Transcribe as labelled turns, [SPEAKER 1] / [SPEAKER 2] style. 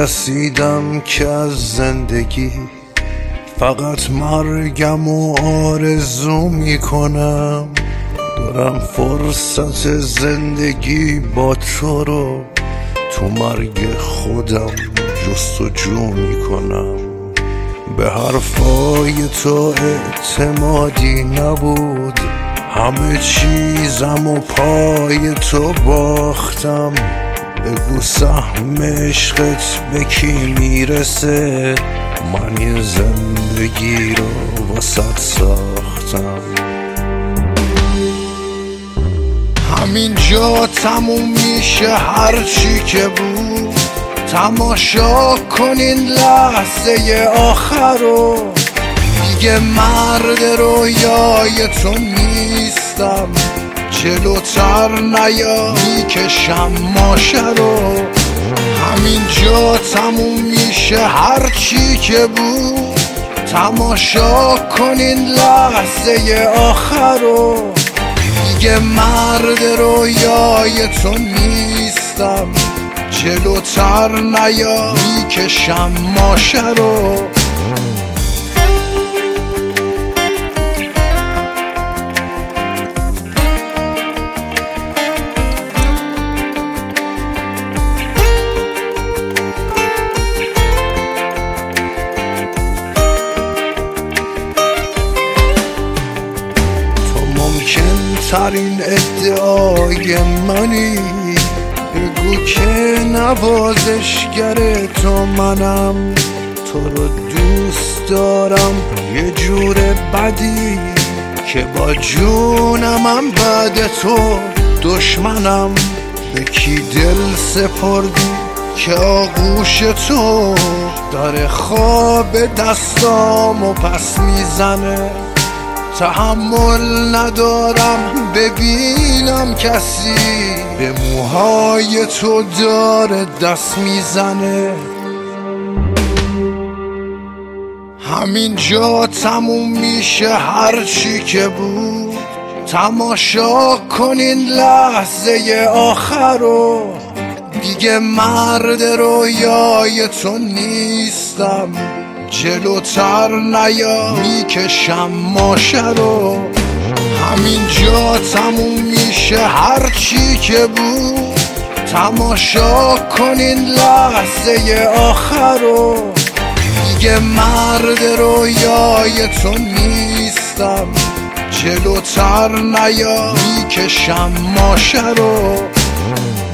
[SPEAKER 1] رسیدم که از زندگی فقط مرگم و آرزو میکنم. دارم فرصت زندگی با تو رو تو مرگ خودم جستجو میکنم. به حرفای تو اعتمادی نبود، همه چیزم و پای تو باختم. بگو سهم عشقت به کی میرسه، من یه زندگی رو واسط ساختم. همینجا تموم میشه هرچی که بود، تماشا کنین لحظه آخر رو. دیگه مرد رویای تو نیستم، جلوتر نیا میکشم ماشه رو. همینجا تموم میشه هرچی که بود، تماشا کنین لحظه آخر رو. دیگه مرد رویای تو نیستم، جلوتر نیا میکشم ماشه رو. ممکن ترین ادعای منی، بگو که نوازشگر تو منم. تو رو دوست دارم یه جور بدی که با جونمم بعد تو دشمنم. به کی دل سپردی که آغوش تو داره خواب دستامو پس میزنه. تحمل ندارم ببینم کسی به موهای تو داره دست میزنه. همینجا تموم میشه هرچی که بود، تماشا کنین لحظه آخر رو. دیگه مرد رویای تو نیستم، جلوتر نیا میکشم ماشه رو. همینجا تموم میشه هرچی که بود، تماشا کنین لحظه آخر رو. دیگه مرد رویای تو نیستم، جلوتر نیا میکشم ماشه رو.